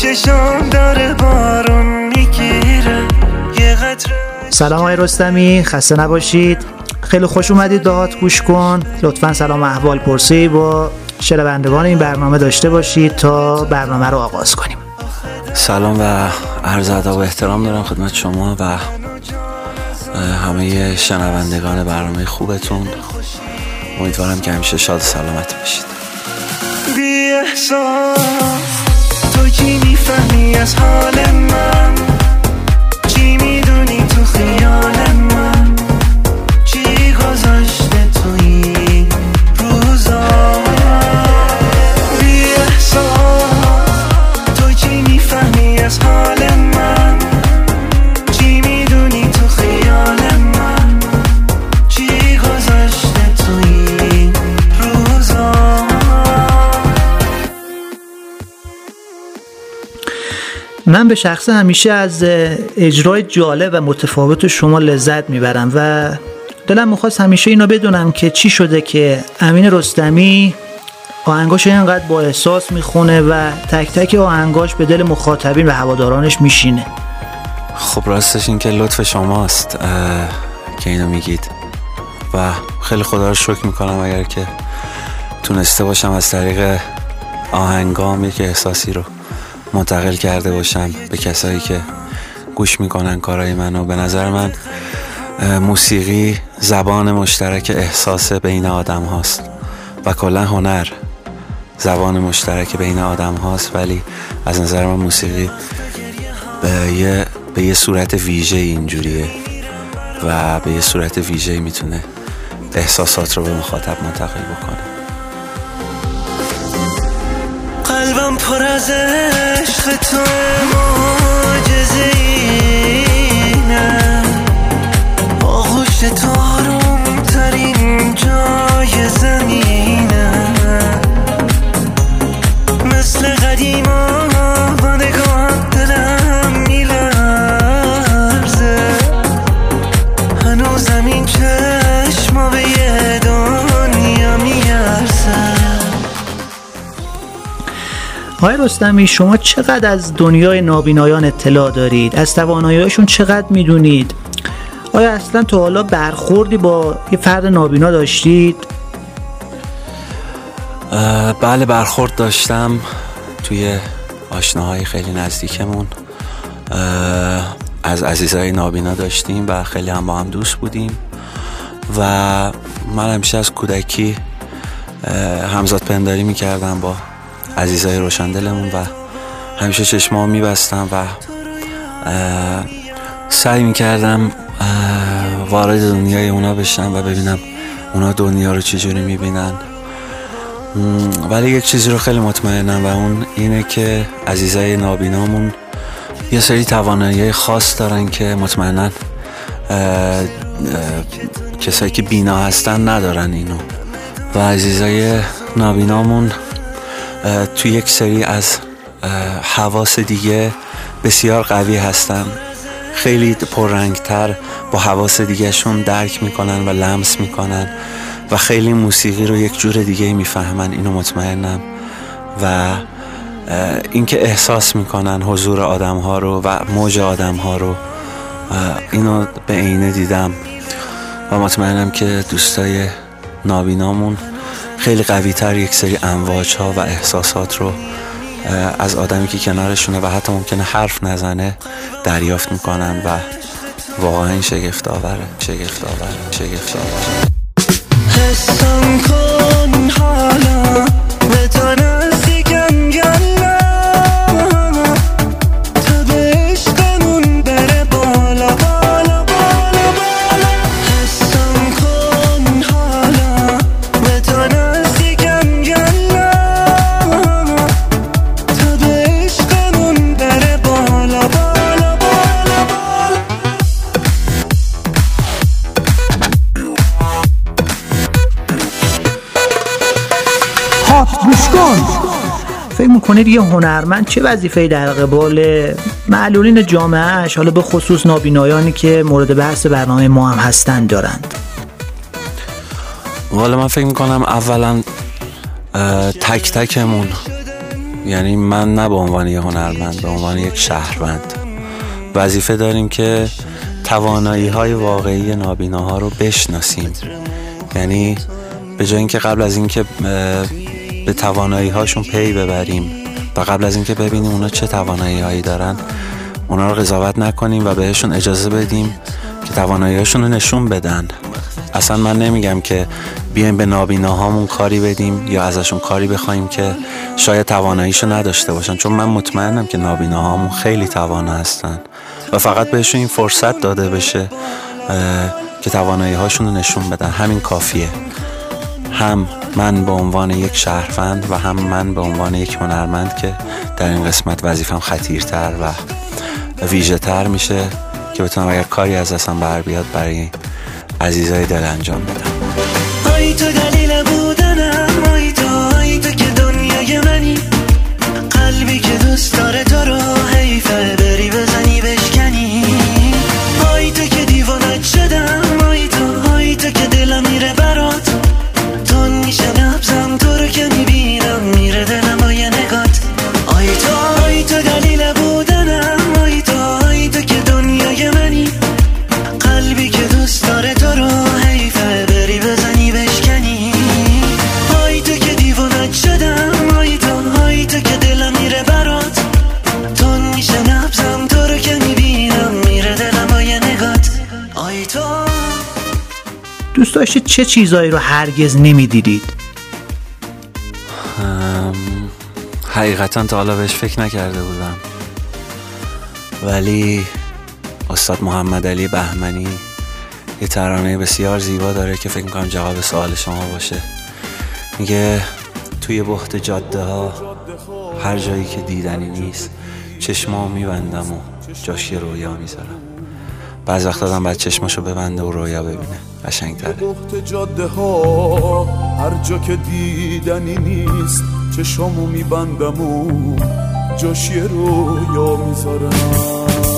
چشام داره بارون میگیره یه قطره. سلام آقای رستمی، خسته نباشید. خیلی خوش اومدید به هات گوش کن. لطفاً سلام احوال پرسی با شنوندگان این برنامه داشته باشید تا برنامه رو آغاز کنیم. سلام و عرض ادب و احترام دارم خدمت شما و همه شنوندگان برنامه خوبتون. امیدوارم که همیشه شاد و سلامت باشید. بی احساس تو چی میفهمی از حال من؟ چی میدونی تو خیال من؟ چی گذاشته تو این روزا؟ بی احساس تو چی میفهمی از حال من؟ چی میدونی تو خیال من؟ چی گذاشته تو این روزا؟ من به شخص همیشه از اجرای جالب و متفاوت شما لذت میبرم و دلم میخواست همیشه اینو بدونم که چی شده که امین رستمی آهنگاش اینقدر با احساس میخونه و تک تک آهنگاش به دل مخاطبین و هوادارانش میشینه. خب راستش این که لطف شماست که اینو میگید و خیلی خدا رو شکر میکنم اگر که تونسته باشم از طریق آهنگام یک احساسی رو منتقل کرده باشم به کسایی که گوش میکنن کارهای منو. به نظر من موسیقی زبان مشترک احساس بین آدم هاست و کلا هنر زبان مشترک بین آدم هاست، ولی از نظر من موسیقی به یه صورت ویژه اینجوریه و به یه صورت ویژه میتونه احساسات رو به مخاطب منتقل بکنه. قلبم پر از عشق تو معجزه‌ایه، آغوش تو آروم ترین جای زمینه، مثل قدیما با نگاه دلم میلرزه، هنوزم این چشما به یه دنیا میارزه. آقای رستمی، شما چقدر از دنیای نابینایان اطلاع دارید؟ از توانایی‌هاشون چقدر میدونید؟ آیا اصلا تا حالا برخوردی با یه فرد نابینا داشتید؟ بله برخورد داشتم توی آشناهای خیلی نزدیکمون. از عزیزای نابینا داشتیم و خیلی هم با هم دوست بودیم و من همیشه از کودکی همزاد پنداری میکردم با عزیزای روشندلمون و همیشه چشمام میبستم و سعی میکردم وارد دنیای اونا بشم و ببینم اونا دنیا رو چجوری میبینن. ولی یک چیزی رو خیلی مطمئنم و اون اینه که عزیزای نابینامون یه سری توانایی خاص دارن که مطمئنن کسایی که بینا هستن ندارن اینو و عزیزای نابینامون توی یک سری از حواس دیگه بسیار قوی هستن، خیلی پررنگتر با حواس دیگه شون درک میکنن و لمس میکنن و خیلی موسیقی رو یک جور دیگه میفهمن. اینو مطمئنم و اینکه احساس میکنن حضور آدم ها رو و موج آدم ها رو، اینو به عینه دیدم و مطمئنم که دوستای نابینامون خیلی قوی تر یک سری امواج ها و احساسات رو از آدمی که کنارشونه و حتی ممکنه حرف نزنه دریافت میکنن و واقعا این شگفت آوره. حسم کن حالا به تو نزدیکم گلا، تا به عشقمون بره بالا بالا بالا بالا. حسم کن حالا به تو نزدیکم گلا، تا به عشقمون بره بالا بالا بالا بالا. هات گوش کن. فکر میکنید یه هنرمند چه وظیفه‌ای در قبال معلولین جامعهش، حالا به خصوص نابینایانی که مورد بحث برنامه ما هم هستن، دارند؟ والا من فکر میکنم اولا تک تکمون یعنی من نه به عنوان یک هنرمند، به عنوان یک شهروند وظیفه داریم که توانایی های واقعی نابیناها رو بشناسیم. یعنی به جای اینکه قبل از اینکه به توانایی هاشون پی ببریم و قبل از اینکه ببینیم اونا چه توانایی هایی دارن، اونا رو قضاوت نکنیم و بهشون اجازه بدیم که توانایی هاشون رو نشون بدن. اصلا من نمیگم که بیایم به نابیناهامون کاری بدیم یا ازشون کاری بخوایم که شاید تواناییشو نداشته باشن، چون من مطمئنم که نابیناهامون خیلی توانا هستن و فقط بهشون این فرصت داده بشه که توانایی هاشون رو نشون بدن. همین کافیه. هم من به عنوان یک شهروند و هم من به عنوان یک هنرمند که در این قسمت وظیفم خطیرتر و ویژه تر میشه که بتونم اگر کاری از دستم بر بیاد برای عزیزای دل انجام بدم. آی تو دلیل بودنم، آی تو که دنیای منی، قلبی که دوست داره تو رو حیفه بری بزنی بشکنی. آی تو که دیوانت شدم، آی تو که دلم میره برات، تون میشه نبزم تو رو که میبینم میره دلم با یه نگات. آی تو دلیل بودنم، آی تو که دنیای منی، قلبی که دوست داره تو رو حیفه بری بزنی بشکنی. آی تو که دیوانت شدم، آی تو که دلم میره برات، تون میشه نبزم تو رو که میبینم میره دلم با یه نگات. آی تو دوست داشتید چه چیزایی رو هرگز نمیدیدید؟ حقیقتا تا حالا بهش فکر نکرده بودم، ولی استاد محمد علی بهمنی یه ترانه بسیار زیبا داره که فکر میکنم جواب سوال شما باشه. میگه توی بحت جاده ها هر جایی که دیدنی نیست چشمام میبندم و جاش یه رویا میذارم. بعض وقت آدم باید چشماشو ببنده و رویا ببینه، قشنگ‌تره. بحت جاده ها هر جا که دیدنی نیست چشمامو میبندم و جاش یه رویا میذارم.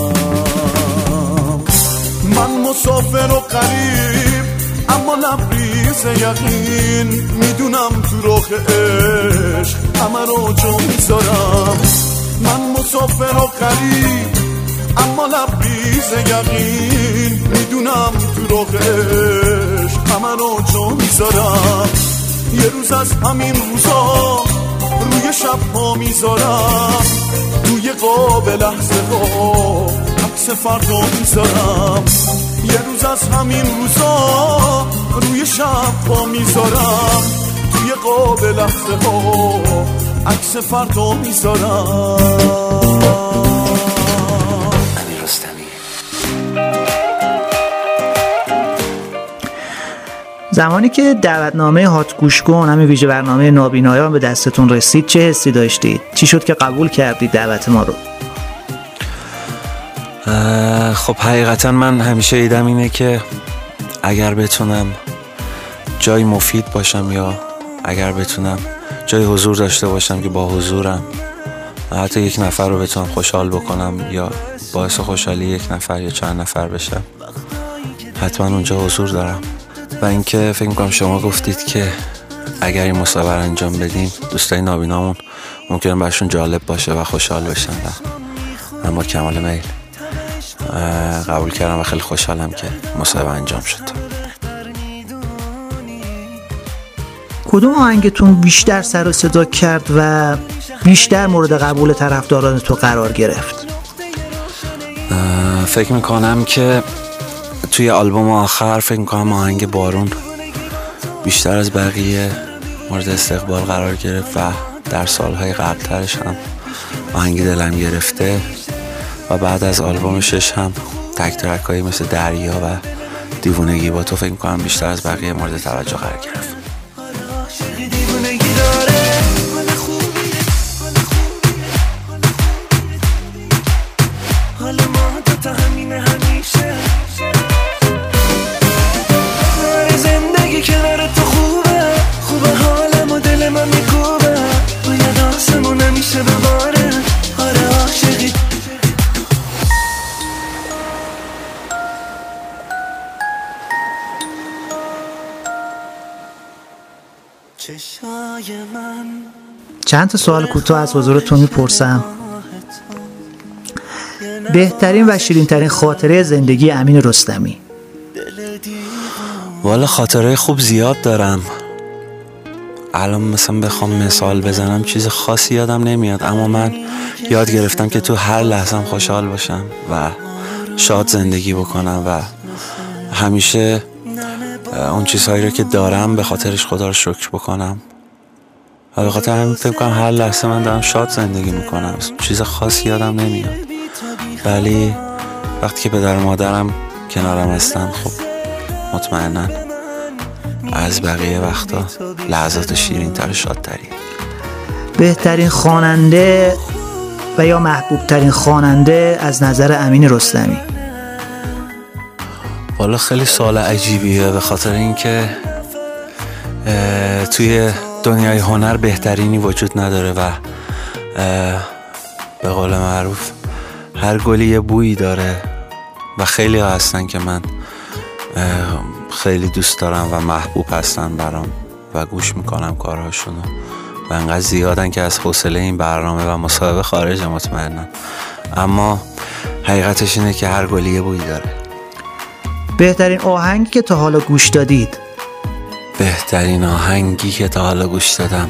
من مسافر و غریب اما لبریز یقین، میدونم تو راه عشق همه رو جا میذارم. من مسافر و غریب اما لبریز یقین، میدونم تو راه عشق همه رو جا میذارم. یه روز از همین روزا روی شبها میذارم، توی قاب لحظه ها عکس فردا میذارم. یه روز از همین روزا روی شبها میذارم، توی قاب لحظه ها عکس فردا میذارم. زمانی که دعوتنامه هات گوش کن، همین ویژه برنامه نابینایان به دستتون رسید، چه حسی داشتید؟ چی شد که قبول کردید دعوت ما رو؟ خب حقیقتا من همیشه ایدم اینه که اگر بتونم جای مفید باشم یا اگر بتونم جای حضور داشته باشم که با حضورم حتی یک نفر رو بتونم خوشحال بکنم یا باعث خوشحالی یک نفر یا چند نفر بشم، حتما اونجا حضور دارم. و اینکه فکر میکنم شما گفتید که اگر این مسابقه انجام بدیم دوستای نابینامون ممکنه برشون جالب باشه و خوشحال بشن و من با کمال میل قبول کردم و خیلی خوشحالم که مسابقه انجام شد. کدوم آهنگتون بیشتر سر و صدا کرد و بیشتر مورد قبول طرفداران تو قرار گرفت؟ فکر میکنم که توی آلبوم آخر فکر میکنم آهنگ بارون بیشتر از بقیه مورد استقبال قرار گرفت و در سالهای قبلترش هم آهنگ دلم گرفته و بعد از آلبوم 6 هم تک ترکایی مثل دریا و دیوونگی با تو فکر میکنم بیشتر از بقیه مورد توجه قرار گرفت. چند تا سوال کوتاه از حضورتون میپرسم. بهترین و شیرین‌ترین خاطره زندگی امین رستمی؟ والا خاطره خوب زیاد دارم. الان مثلا بخوام مثال بزنم چیز خاصی یادم نمیاد، اما من یاد گرفتم که تو هر لحظه‌ام خوشحال باشم و شاد زندگی بکنم و همیشه اون چیزهایی رو که دارم به خاطرش خدا رو شکر بکنم و به خاطر همین فکر کنم هر لحظه من دارم شاد زندگی میکنم. چیز خاصی یادم نمیاد، ولی وقتی که پدر و مادرم کنارم هستن خب مطمئناً از بقیه وقتا لحظات شیرین تر و شادتری. بهترین خواننده و یا محبوب ترین خواننده از نظر امین رستمی؟ والا خیلی سوال عجیبیه، به خاطر اینکه توی دنیای هنر بهترینی وجود نداره و به قول معروف هر گلی یه بویی داره و خیلی ها هستن که من خیلی دوست دارم و محبوب هستن برام و گوش میکنم کارهاشونو و انقدر زیادن که از حوصله این برنامه و مصاحبه خارج مطمئنم، اما حقیقتش اینه که هر گلی یه بویی داره. بهترین آهنگی که تا حالا گوش دادید؟ بهترین آهنگی که تا حالا گوش دادم،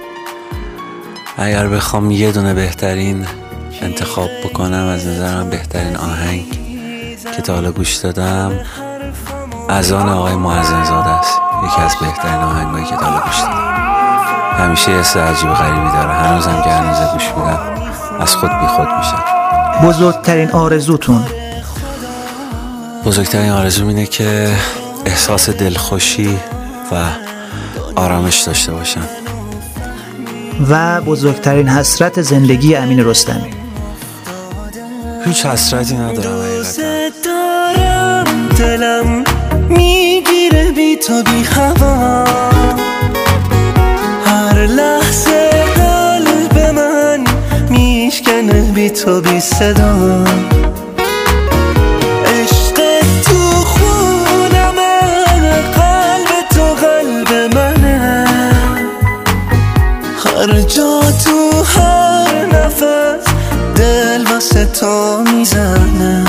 اگر بخوام یه دونه بهترین انتخاب بکنم، از نظرم بهترین آهنگ که تا حالا گوش دادم اذان آقای معظم زاده است. یکی از بهترین آهنگایی که تا حالا گوش دادم. همیشه یه حس عجیب غریبی داره، هنوزم که هنوزه گوش میدم از خود بی خود میشم. بزرگترین آرزوتون؟ بزرگترین آرزوم اینه که احساس دلخوشی و آرامش داشته باشم. و بزرگترین حسرت زندگی امین رستمی؟ هیچ حسرتی ندارم حقیقتا. دارم دلم میگیره بی تو بی هوا، هر لحظه قلب من میشکنه بی تو بی صدا. عشق تو خونمه، قلب تو قلب منه، هر جا تو هر نفس دل واسه تو میزنه.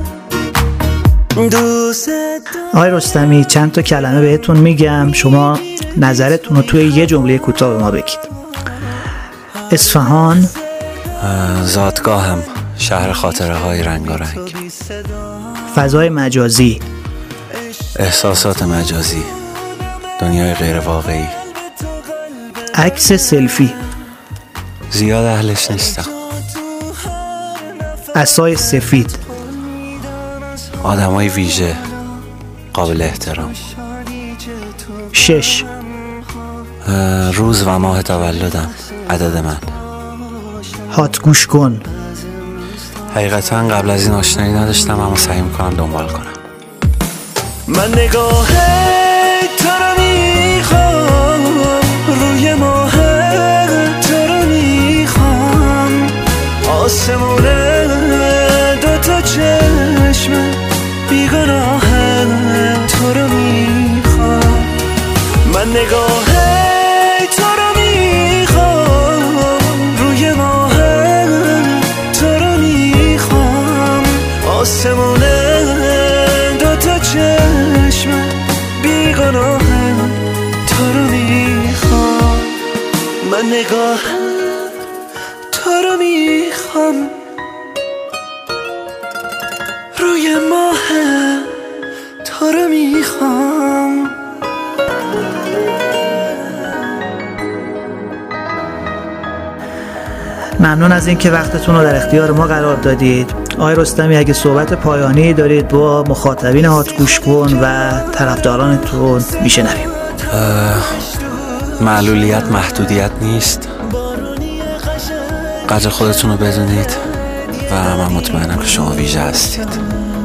آقای رستمی چند تا کلمه بهتون میگم، شما نظرتون رو توی یه جمله کوتاه به ما بگید. اصفهان زادگاهم، شهر خاطره های رنگارنگ. فضای مجازی احساسات مجازی، دنیای غیر واقعی. عکس سلفی زیاد اهلش نیستم. عصای سفید آدمای ویژه قابل احترام. 6 روز و ماه تولدم، عدد من. هات گوش کن حقیقتا قبل از این آشنایی نداشتم، اما سعی میکنم دنبال کنم. من نگاه تو رو میخوام، روی ماه تو رو میخوام، آسمونه دوتا چشم بیگناه تو رو میخوام. من نگاه تو رو میخوام، روی ماه تو رو میخوام، آسمونه دوتا چشم بیگناه تو رو میخوام. من نگاه تو رو میخوام، روی ماه تو رو میخوام. ممنون از این که وقتتون رو در اختیار ما قرار دادید. آقای رستمی اگه صحبت پایانی دارید با مخاطبین هات گوش کن و طرفدارانتون میشنویم. معلولیت محدودیت نیست، قدر خودتون رو بدونید و من مطمئنم که شما ویژه هستید.